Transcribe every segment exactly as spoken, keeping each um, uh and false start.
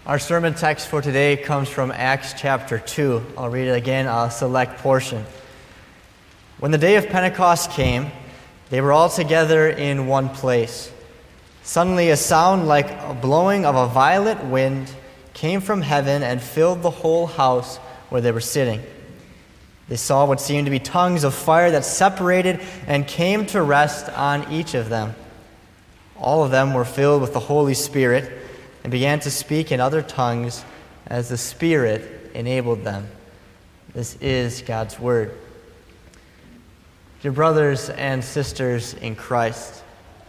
Our sermon text for today comes from Acts chapter two. I'll read it again, a select portion. When the day of Pentecost came, they were all together in one place. Suddenly a sound like a blowing of a violent wind came from heaven and filled the whole house where they were sitting. They saw what seemed to be tongues of fire that separated and came to rest on each of them. All of them were filled with the Holy Spirit and began to speak in other tongues as the Spirit enabled them. This is God's Word. Dear brothers and sisters in Christ,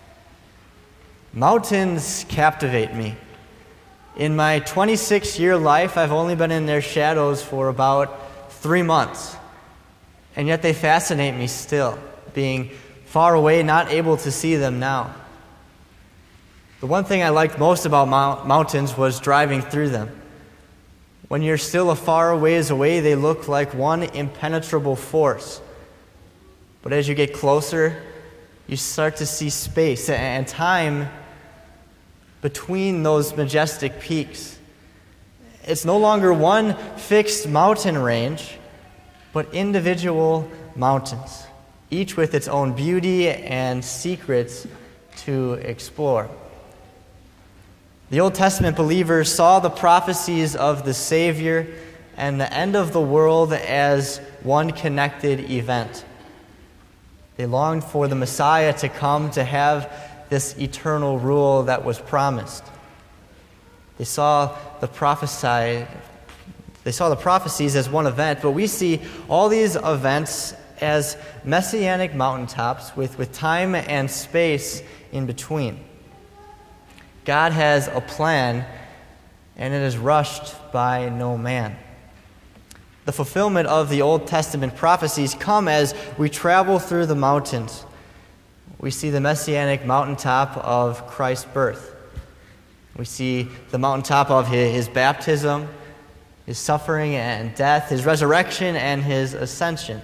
mountains captivate me. In my twenty-six-year life, I've only been in their shadows for about three months, and yet they fascinate me still, being far away, not able to see them now. The one thing I liked most about mount- mountains was driving through them. When you're still a far ways away, they look like one impenetrable force. But as you get closer, you start to see space and time between those majestic peaks. It's no longer one fixed mountain range, but individual mountains, each with its own beauty and secrets to explore. The Old Testament believers saw the prophecies of the Savior and the end of the world as one connected event. They longed for the Messiah to come to have this eternal rule that was promised. They saw the prophesy, they saw the prophecies as one event, but we see all these events as messianic mountaintops with, with time and space in between. God has a plan, and it is rushed by no man. The fulfillment of the Old Testament prophecies come as we travel through the mountains. We see the messianic mountaintop of Christ's birth. We see the mountaintop of his, his baptism, his suffering and death, his resurrection, and his ascension.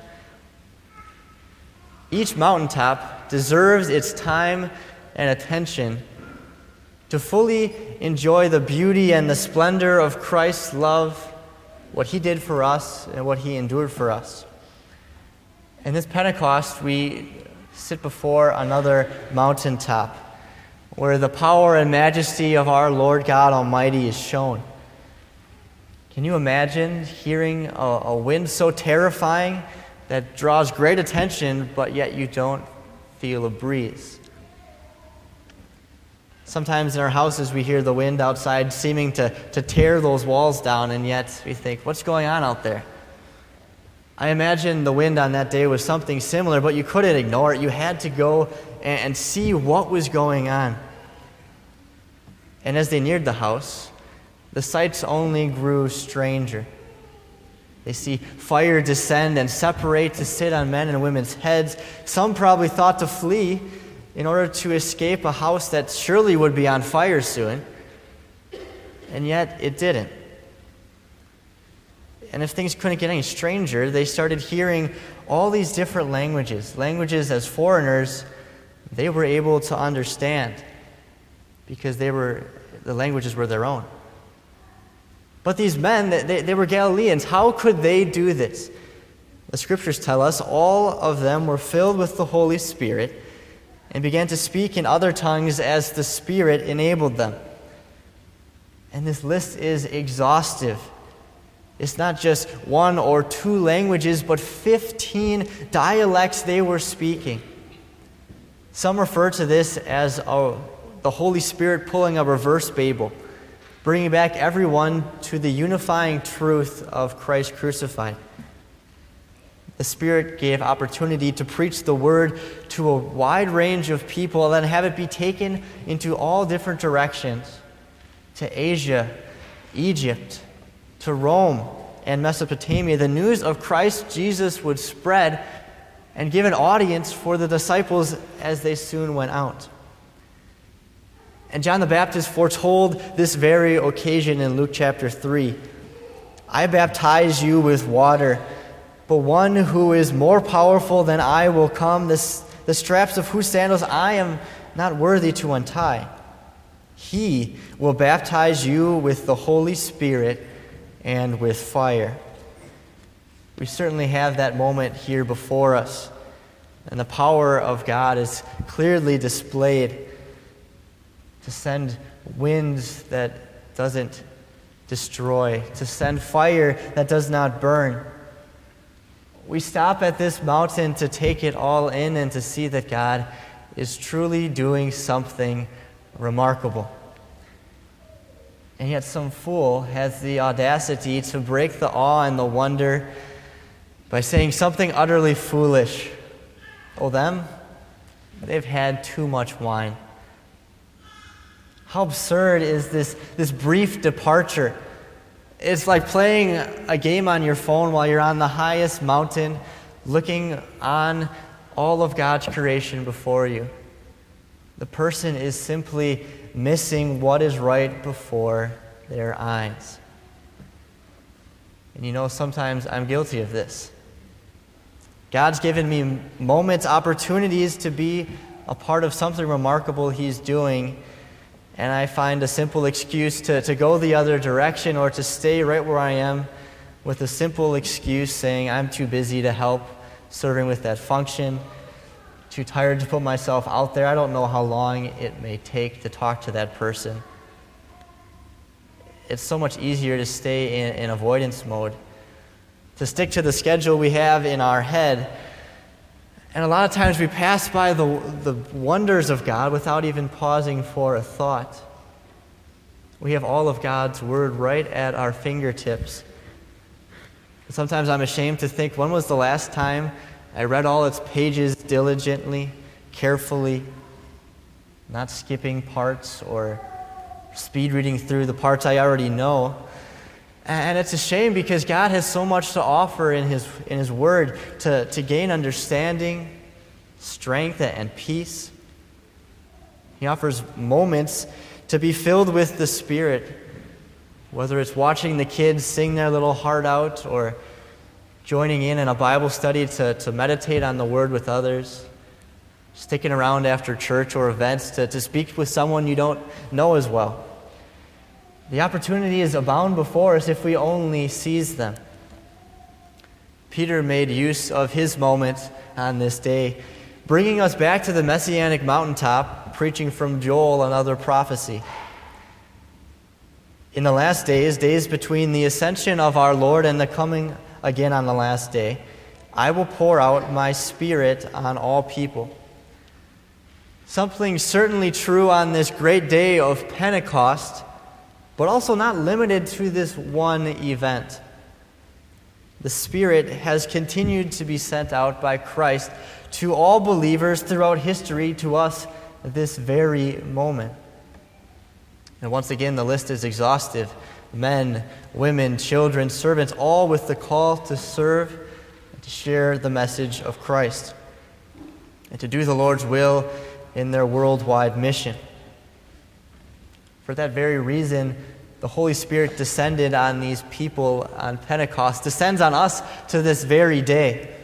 Each mountaintop deserves its time and attention to fully enjoy the beauty and the splendor of Christ's love, what he did for us and what he endured for us. In this Pentecost, we sit before another mountaintop where the power and majesty of our Lord God Almighty is shown. Can you imagine hearing a, a wind so terrifying that draws great attention, but yet you don't feel a breeze? Sometimes in our houses we hear the wind outside seeming to, to tear those walls down, and yet we think, what's going on out there? I imagine the wind on that day was something similar, but you couldn't ignore it. You had to go and, and see what was going on. And as they neared the house, the sights only grew stranger. They see fire descend and separate to sit on men and women's heads. Some probably thought to flee in order to escape a house that surely would be on fire soon, and yet it didn't. And if things couldn't get any stranger, they started hearing all these different languages, languages as foreigners they were able to understand because they were the languages were their own. But these men, they, they were Galileans. How could they do this? The scriptures tell us all of them were filled with the Holy Spirit and began to speak in other tongues as the Spirit enabled them. And this list is exhaustive. It's not just one or two languages, but fifteen dialects they were speaking. Some refer to this as a, the Holy Spirit pulling a reverse Babel, bringing back everyone to the unifying truth of Christ crucified. The Spirit gave opportunity to preach the word to a wide range of people and then have it be taken into all different directions, to Asia, Egypt, to Rome, and Mesopotamia. The news of Christ Jesus would spread and give an audience for the disciples as they soon went out. And John the Baptist foretold this very occasion in Luke chapter three. I baptize you with water, but one who is more powerful than I will come, this, the straps of whose sandals I am not worthy to untie. He will baptize you with the Holy Spirit and with fire. We certainly have that moment here before us, and the power of God is clearly displayed to send winds that doesn't destroy, to send fire that does not burn. We stop at this mountain to take it all in and to see that God is truly doing something remarkable. And yet some fool has the audacity to break the awe and the wonder by saying something utterly foolish. Oh, them? They've had too much wine. How absurd is this, this brief departure? It's like playing a game on your phone while you're on the highest mountain, looking on all of God's creation before you. The person is simply missing what is right before their eyes. And you know, sometimes I'm guilty of this. God's given me moments, opportunities to be a part of something remarkable He's doing, and I find a simple excuse to, to go the other direction or to stay right where I am with a simple excuse saying I'm too busy to help serving with that function, too tired to put myself out there. I don't know how long it may take to talk to that person. It's so much easier to stay in, in avoidance mode, to stick to the schedule we have in our head. And a lot of times we pass by the, the wonders of God without even pausing for a thought. We have all of God's Word right at our fingertips. Sometimes I'm ashamed to think, when was the last time I read all its pages diligently, carefully, not skipping parts or speed reading through the parts I already know? And it's a shame because God has so much to offer in His in His Word to, to gain understanding, strength, and peace. He offers moments to be filled with the Spirit, whether it's watching the kids sing their little heart out or joining in in a Bible study to, to meditate on the Word with others, sticking around after church or events to, to speak with someone you don't know as well. The opportunities abound before us if we only seize them. Peter made use of his moment on this day, bringing us back to the Messianic mountaintop, preaching from Joel, another prophecy. In the last days, days between the ascension of our Lord and the coming again on the last day, I will pour out my Spirit on all people. Something certainly true on this great day of Pentecost, but also not limited to this one event. The Spirit has continued to be sent out by Christ to all believers throughout history, to us this very moment. And once again, the list is exhaustive. Men, women, children, servants, all with the call to serve and to share the message of Christ and to do the Lord's will in their worldwide mission. For that very reason, the Holy Spirit descended on these people on Pentecost, descends on us to this very day.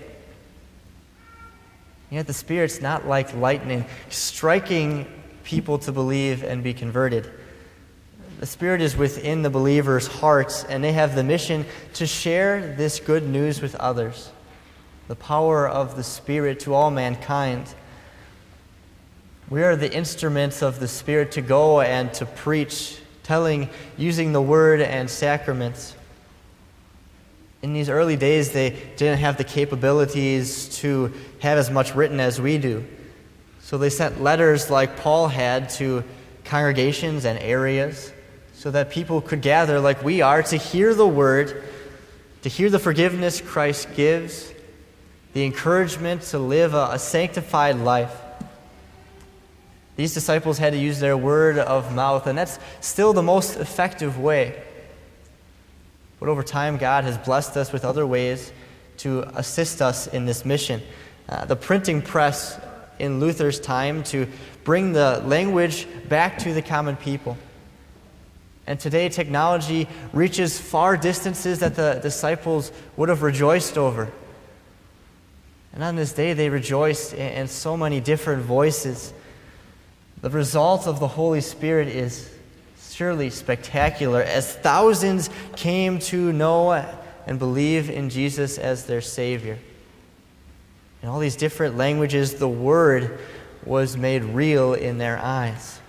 Yet the Spirit's not like lightning, striking people to believe and be converted. The Spirit is within the believer's hearts, and they have the mission to share this good news with others, the power of the Spirit to all mankind. We are the instruments of the Spirit to go and to preach, telling, using the Word and sacraments. In these early days, they didn't have the capabilities to have as much written as we do. So they sent letters like Paul had to congregations and areas so that people could gather like we are to hear the Word, to hear the forgiveness Christ gives, the encouragement to live a, a sanctified life. These disciples had to use their word of mouth, and that's still the most effective way. But over time, God has blessed us with other ways to assist us in this mission. Uh, the printing press in Luther's time to bring the language back to the common people. And today, technology reaches far distances that the disciples would have rejoiced over. And on this day, they rejoiced in, in so many different voices. The result of the Holy Spirit is surely spectacular, as thousands came to know and believe in Jesus as their Savior. In all these different languages, the Word was made real in their eyes.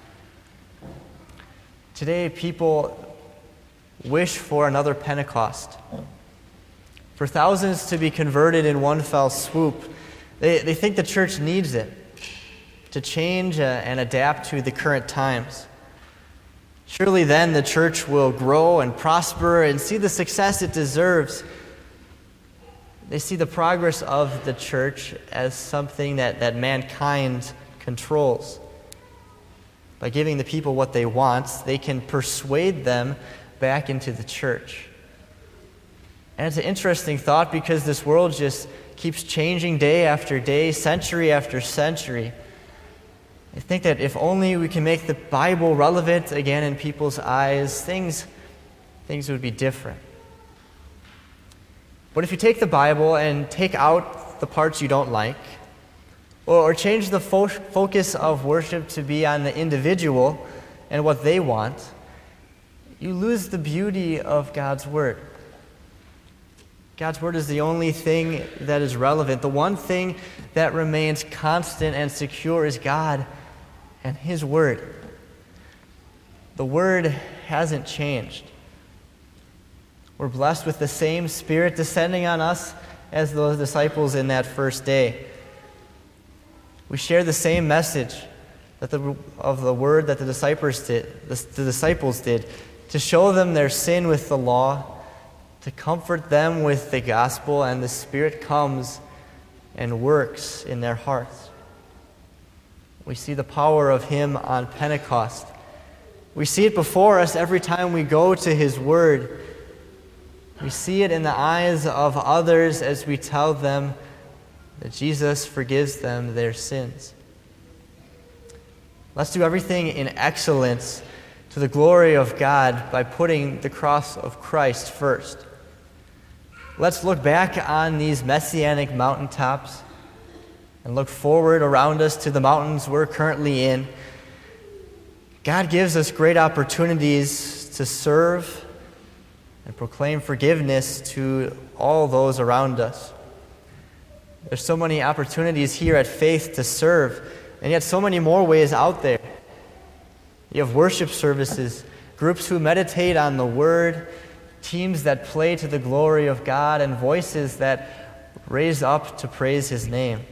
Today, people wish for another Pentecost, for thousands to be converted in one fell swoop. They, they think the church needs it to change uh, and adapt to the current times. Surely then the church will grow and prosper and see the success it deserves. They see the progress of the church as something that, that mankind controls. By giving the people what they want, they can persuade them back into the church. And it's an interesting thought because this world just keeps changing day after day, century after century. I think that if only we can make the Bible relevant again in people's eyes, things, things would be different. But if you take the Bible and take out the parts you don't like, or, or change the fo- focus of worship to be on the individual and what they want, you lose the beauty of God's Word. God's Word is the only thing that is relevant. The one thing that remains constant and secure is God and His Word. The Word hasn't changed. We're blessed with the same Spirit descending on us as those disciples in that first day. We share the same message that the, of the Word that the disciples did, the, the disciples did, to show them their sin with the law, to comfort them with the gospel, and the Spirit comes and works in their hearts. We see the power of Him on Pentecost. We see it before us every time we go to His Word. We see it in the eyes of others as we tell them that Jesus forgives them their sins. Let's do everything in excellence to the glory of God by putting the cross of Christ first. Let's look back on these messianic mountaintops and look forward around us to the mountains we're currently in. God gives us great opportunities to serve and proclaim forgiveness to all those around us. There's so many opportunities here at Faith to serve, and yet so many more ways out there. You have worship services, groups who meditate on the Word, teams that play to the glory of God, and voices that raise up to praise His name.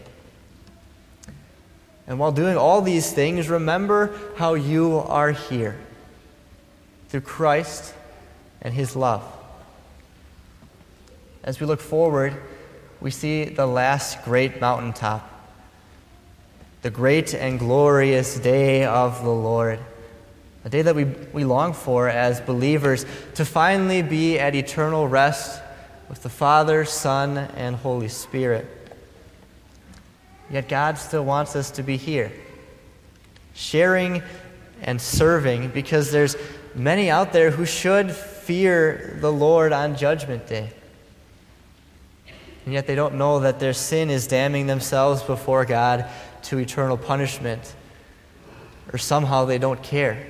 And while doing all these things, remember how you are here, through Christ and His love. As we look forward, we see the last great mountaintop, the great and glorious day of the Lord, a day that we, we long for as believers, to finally be at eternal rest with the Father, Son, and Holy Spirit. Yet God still wants us to be here, sharing and serving, because there's many out there who should fear the Lord on Judgment Day. And yet they don't know that their sin is damning themselves before God to eternal punishment, or somehow they don't care.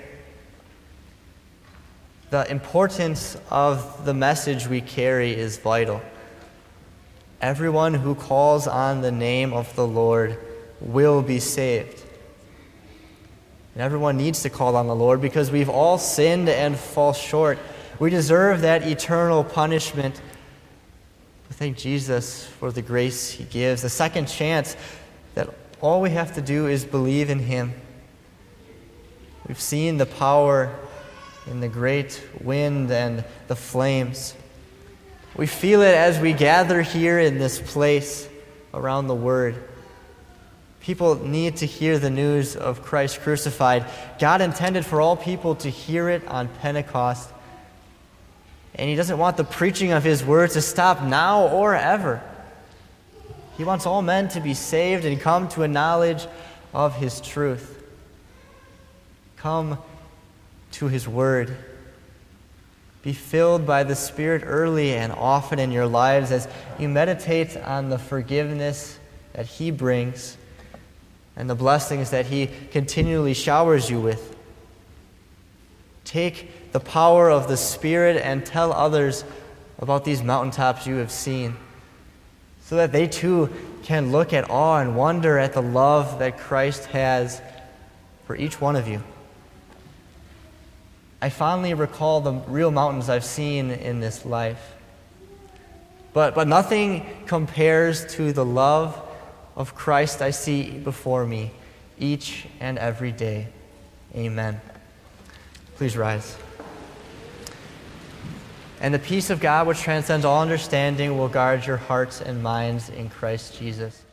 The importance of the message we carry is vital. Everyone who calls on the name of the Lord will be saved. And everyone needs to call on the Lord because we've all sinned and fall short. We deserve that eternal punishment. We thank Jesus for the grace He gives, the second chance that all we have to do is believe in Him. We've seen the power in the great wind and the flames. We feel it as we gather here in this place around the Word. People need to hear the news of Christ crucified. God intended for all people to hear it on Pentecost. And He doesn't want the preaching of His Word to stop now or ever. He wants all men to be saved and come to a knowledge of His truth. Come to His Word. Be filled by the Spirit early and often in your lives as you meditate on the forgiveness that He brings and the blessings that He continually showers you with. Take the power of the Spirit and tell others about these mountaintops you have seen, so that they too can look at awe and wonder at the love that Christ has for each one of you. I fondly recall the real mountains I've seen in this life, but, but nothing compares to the love of Christ I see before me each and every day. Amen. Please rise. And the peace of God, which transcends all understanding, will guard your hearts and minds in Christ Jesus.